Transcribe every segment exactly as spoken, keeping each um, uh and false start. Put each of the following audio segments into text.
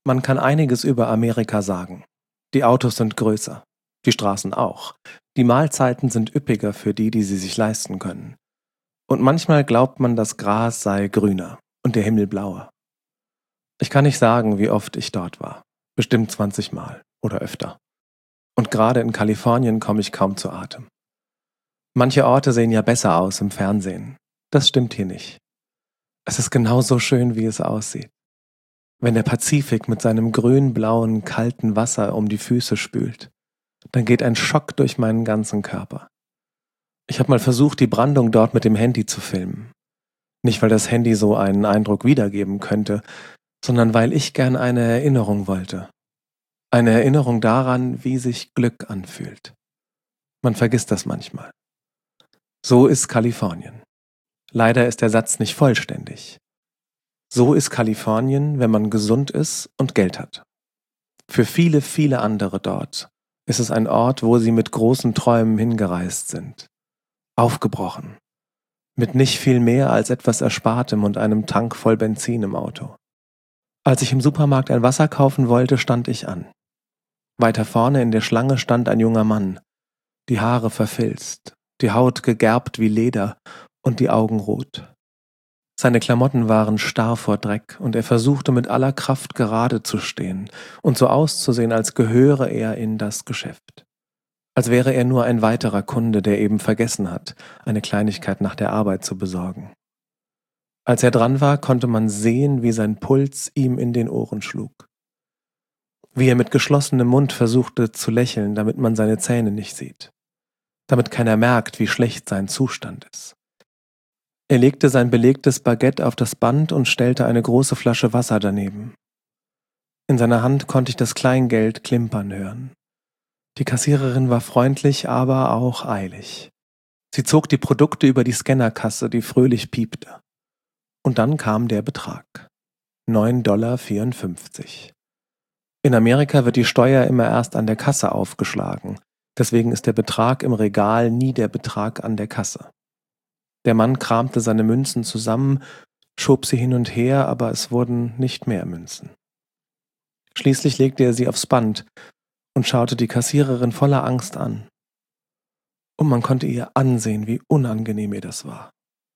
Man kann einiges über Amerika sagen. Die Autos sind größer, die Straßen auch. Die Mahlzeiten sind üppiger für die, die sie sich leisten können. Und manchmal glaubt man, das Gras sei grüner und der Himmel blauer. Ich kann nicht sagen, wie oft ich dort war. Bestimmt zwanzig Mal oder öfter. Und gerade in Kalifornien komme ich kaum zu Atem. Manche Orte sehen ja besser aus im Fernsehen. Das stimmt hier nicht. Es ist genauso schön, wie es aussieht. Wenn der Pazifik mit seinem grün-blauen, kalten Wasser um die Füße spült, dann geht ein Schock durch meinen ganzen Körper. Ich habe mal versucht, die Brandung dort mit dem Handy zu filmen. Nicht, weil das Handy so einen Eindruck wiedergeben könnte, sondern weil ich gern eine Erinnerung wollte. Eine Erinnerung daran, wie sich Glück anfühlt. Man vergisst das manchmal. So ist Kalifornien. Leider ist der Satz nicht vollständig. So ist Kalifornien, wenn man gesund ist und Geld hat. Für viele, viele andere dort ist es ein Ort, wo sie mit großen Träumen hingereist sind. Aufgebrochen. Mit nicht viel mehr als etwas Erspartem und einem Tank voll Benzin im Auto. Als ich im Supermarkt ein Wasser kaufen wollte, stand ich an. Weiter vorne in der Schlange stand ein junger Mann, die Haare verfilzt, die Haut gegerbt wie Leder und die Augen rot. Seine Klamotten waren starr vor Dreck und er versuchte mit aller Kraft gerade zu stehen und so auszusehen, als gehöre er in das Geschäft. Als wäre er nur ein weiterer Kunde, der eben vergessen hat, eine Kleinigkeit nach der Arbeit zu besorgen. Als er dran war, konnte man sehen, wie sein Puls ihm in den Ohren schlug. Wie er mit geschlossenem Mund versuchte zu lächeln, damit man seine Zähne nicht sieht. Damit keiner merkt, wie schlecht sein Zustand ist. Er legte sein belegtes Baguette auf das Band und stellte eine große Flasche Wasser daneben. In seiner Hand konnte ich das Kleingeld klimpern hören. Die Kassiererin war freundlich, aber auch eilig. Sie zog die Produkte über die Scannerkasse, die fröhlich piepte. Und dann kam der Betrag. neun Dollar vierundfünfzig. In Amerika wird die Steuer immer erst an der Kasse aufgeschlagen. Deswegen ist der Betrag im Regal nie der Betrag an der Kasse. Der Mann kramte seine Münzen zusammen, schob sie hin und her, aber es wurden nicht mehr Münzen. Schließlich legte er sie aufs Band und schaute die Kassiererin voller Angst an. Und man konnte ihr ansehen, wie unangenehm ihr das war.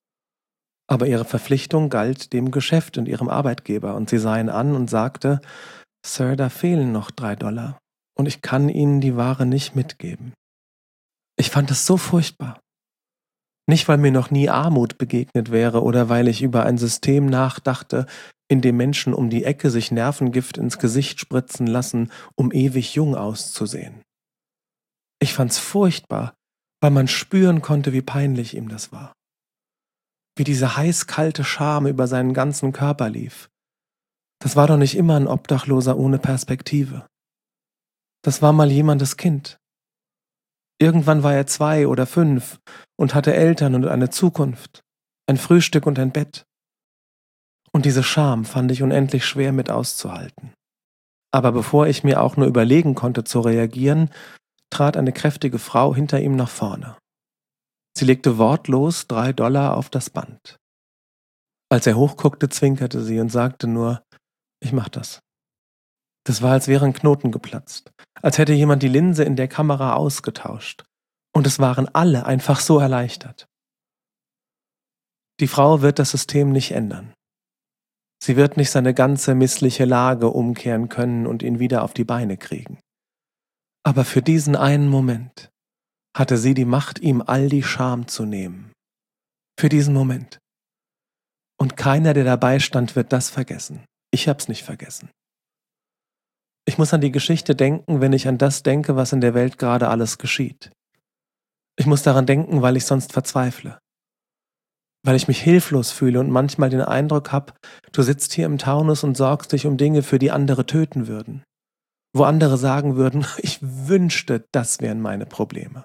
Aber ihre Verpflichtung galt dem Geschäft und ihrem Arbeitgeber, und sie sah ihn an und sagte, »Sir, da fehlen noch drei Dollar, und ich kann Ihnen die Ware nicht mitgeben.« Ich fand es so furchtbar. Nicht, weil mir noch nie Armut begegnet wäre oder weil ich über ein System nachdachte, in dem Menschen um die Ecke sich Nervengift ins Gesicht spritzen lassen, um ewig jung auszusehen. Ich fand's furchtbar, weil man spüren konnte, wie peinlich ihm das war. Wie diese heiß-kalte Scham über seinen ganzen Körper lief. Das war doch nicht immer ein Obdachloser ohne Perspektive. Das war mal jemandes Kind. Irgendwann war er zwei oder fünf und hatte Eltern und eine Zukunft, ein Frühstück und ein Bett. Und diese Scham fand ich unendlich schwer mit auszuhalten. Aber bevor ich mir auch nur überlegen konnte zu reagieren, trat eine kräftige Frau hinter ihm nach vorne. Sie legte wortlos drei Dollar auf das Band. Als er hochguckte, zwinkerte sie und sagte nur, »Ich mach das.« Das war, als wäre ein Knoten geplatzt, als hätte jemand die Linse in der Kamera ausgetauscht. Und es waren alle einfach so erleichtert. Die Frau wird das System nicht ändern. Sie wird nicht seine ganze missliche Lage umkehren können und ihn wieder auf die Beine kriegen. Aber für diesen einen Moment hatte sie die Macht, ihm all die Scham zu nehmen. Für diesen Moment. Und keiner, der dabei stand, wird das vergessen. Ich hab's nicht vergessen. Ich muss an die Geschichte denken, wenn ich an das denke, was in der Welt gerade alles geschieht. Ich muss daran denken, weil ich sonst verzweifle. Weil ich mich hilflos fühle und manchmal den Eindruck habe, du sitzt hier im Taunus und sorgst dich um Dinge, für die andere töten würden. Wo andere sagen würden, ich wünschte, das wären meine Probleme.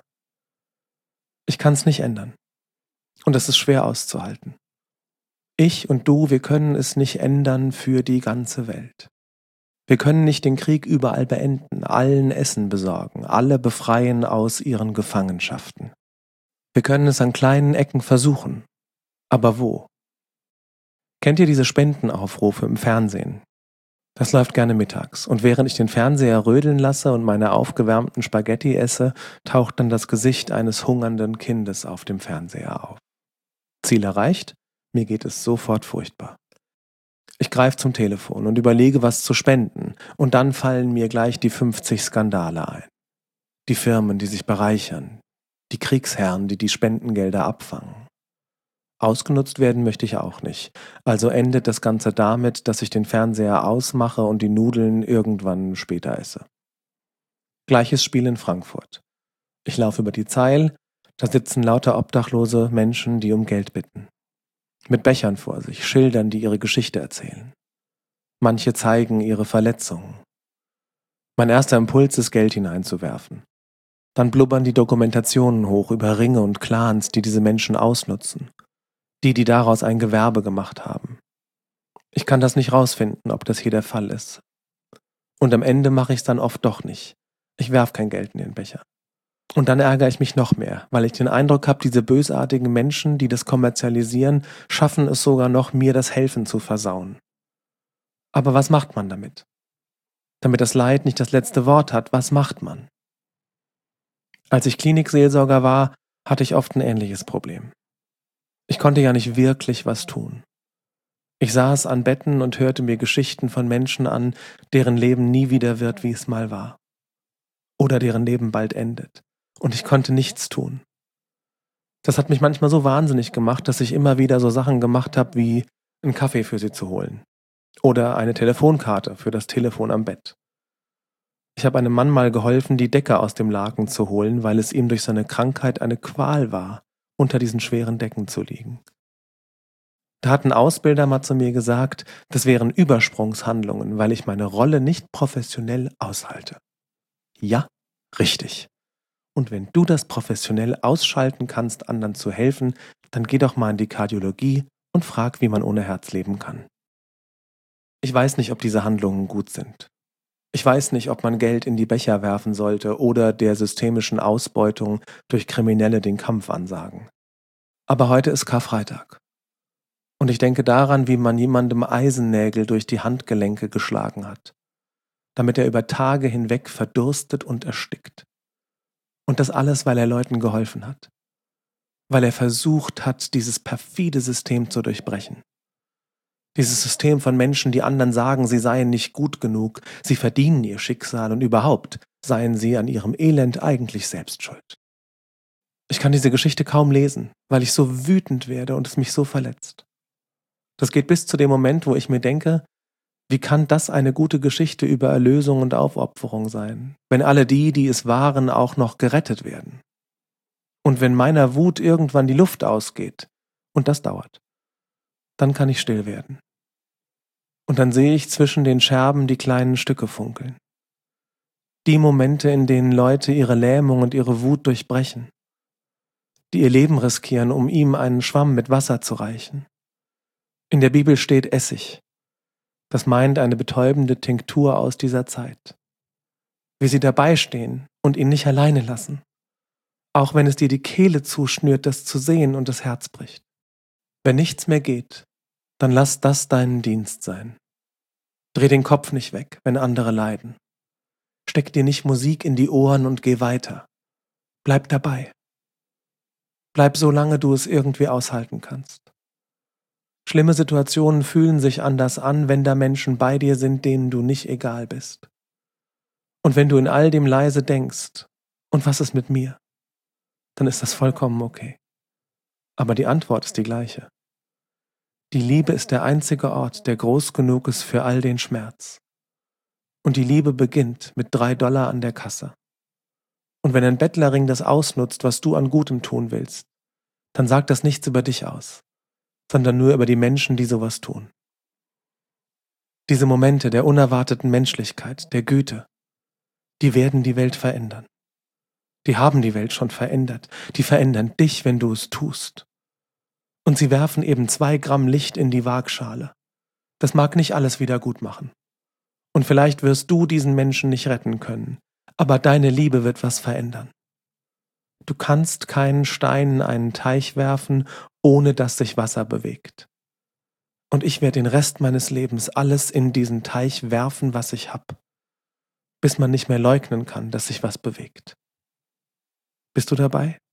Ich kann's nicht ändern. Und es ist schwer auszuhalten. Ich und du, wir können es nicht ändern für die ganze Welt. Wir können nicht den Krieg überall beenden, allen Essen besorgen, alle befreien aus ihren Gefangenschaften. Wir können es an kleinen Ecken versuchen. Aber wo? Kennt ihr diese Spendenaufrufe im Fernsehen? Das läuft gerne mittags, und während ich den Fernseher rödeln lasse und meine aufgewärmten Spaghetti esse, taucht dann das Gesicht eines hungernden Kindes auf dem Fernseher auf. Ziel erreicht? Mir geht es sofort furchtbar. Ich greife zum Telefon und überlege, was zu spenden, und dann fallen mir gleich die fünfzig Skandale ein. Die Firmen, die sich bereichern, die Kriegsherren, die die Spendengelder abfangen. Ausgenutzt werden möchte ich auch nicht, also endet das Ganze damit, dass ich den Fernseher ausmache und die Nudeln irgendwann später esse. Gleiches Spiel in Frankfurt. Ich laufe über die Zeil, da sitzen lauter obdachlose Menschen, die um Geld bitten. Mit Bechern vor sich, Schildern, die ihre Geschichte erzählen. Manche zeigen ihre Verletzungen. Mein erster Impuls ist, Geld hineinzuwerfen. Dann blubbern die Dokumentationen hoch über Ringe und Clans, die diese Menschen ausnutzen. Die, die daraus ein Gewerbe gemacht haben. Ich kann das nicht rausfinden, ob das hier der Fall ist. Und am Ende mache ich es dann oft doch nicht. Ich werf kein Geld in den Becher. Und dann ärgere ich mich noch mehr, weil ich den Eindruck habe, diese bösartigen Menschen, die das kommerzialisieren, schaffen es sogar noch, mir das Helfen zu versauen. Aber was macht man damit? Damit das Leid nicht das letzte Wort hat, was macht man? Als ich Klinikseelsorger war, hatte ich oft ein ähnliches Problem. Ich konnte ja nicht wirklich was tun. Ich saß an Betten und hörte mir Geschichten von Menschen an, deren Leben nie wieder wird, wie es mal war. Oder deren Leben bald endet. Und ich konnte nichts tun. Das hat mich manchmal so wahnsinnig gemacht, dass ich immer wieder so Sachen gemacht habe, wie einen Kaffee für sie zu holen. Oder eine Telefonkarte für das Telefon am Bett. Ich habe einem Mann mal geholfen, die Decke aus dem Laken zu holen, weil es ihm durch seine Krankheit eine Qual war, unter diesen schweren Decken zu liegen. Da hat ein Ausbilder mal zu mir gesagt, das wären Übersprungshandlungen, weil ich meine Rolle nicht professionell aushalte. Ja, richtig. Und wenn du das professionell ausschalten kannst, anderen zu helfen, dann geh doch mal in die Kardiologie und frag, wie man ohne Herz leben kann. Ich weiß nicht, ob diese Handlungen gut sind. Ich weiß nicht, ob man Geld in die Becher werfen sollte oder der systemischen Ausbeutung durch Kriminelle den Kampf ansagen. Aber heute ist Karfreitag. Und ich denke daran, wie man jemandem Eisennägel durch die Handgelenke geschlagen hat, damit er über Tage hinweg verdurstet und erstickt. Und das alles, weil er Leuten geholfen hat. Weil er versucht hat, dieses perfide System zu durchbrechen. Dieses System von Menschen, die anderen sagen, sie seien nicht gut genug, sie verdienen ihr Schicksal und überhaupt seien sie an ihrem Elend eigentlich selbst schuld. Ich kann diese Geschichte kaum lesen, weil ich so wütend werde und es mich so verletzt. Das geht bis zu dem Moment, wo ich mir denke, wie kann das eine gute Geschichte über Erlösung und Aufopferung sein, wenn alle die, die es waren, auch noch gerettet werden? Und wenn meiner Wut irgendwann die Luft ausgeht, und das dauert, dann kann ich still werden. Und dann sehe ich zwischen den Scherben die kleinen Stücke funkeln. Die Momente, in denen Leute ihre Lähmung und ihre Wut durchbrechen, die ihr Leben riskieren, um ihm einen Schwamm mit Wasser zu reichen. In der Bibel steht Essig. Das meint eine betäubende Tinktur aus dieser Zeit. Wie sie dabei stehen und ihn nicht alleine lassen. Auch wenn es dir die Kehle zuschnürt, das zu sehen und das Herz bricht. Wenn nichts mehr geht, dann lass das deinen Dienst sein. Dreh den Kopf nicht weg, wenn andere leiden. Steck dir nicht Musik in die Ohren und geh weiter. Bleib dabei. Bleib so lange du es irgendwie aushalten kannst. Schlimme Situationen fühlen sich anders an, wenn da Menschen bei dir sind, denen du nicht egal bist. Und wenn du in all dem leise denkst, und was ist mit mir? Dann ist das vollkommen okay. Aber die Antwort ist die gleiche. Die Liebe ist der einzige Ort, der groß genug ist für all den Schmerz. Und die Liebe beginnt mit drei Dollar an der Kasse. Und wenn ein Bettlerring das ausnutzt, was du an Gutem tun willst, dann sagt das nichts über dich aus, sondern nur über die Menschen, die sowas tun. Diese Momente der unerwarteten Menschlichkeit, der Güte, die werden die Welt verändern. Die haben die Welt schon verändert. Die verändern dich, wenn du es tust. Und sie werfen eben zwei Gramm Licht in die Waagschale. Das mag nicht alles wieder gut machen. Und vielleicht wirst du diesen Menschen nicht retten können, aber deine Liebe wird was verändern. Du kannst keinen Stein in einen Teich werfen, ohne dass sich Wasser bewegt. Und ich werde den Rest meines Lebens alles in diesen Teich werfen, was ich hab, bis man nicht mehr leugnen kann, dass sich was bewegt. Bist du dabei?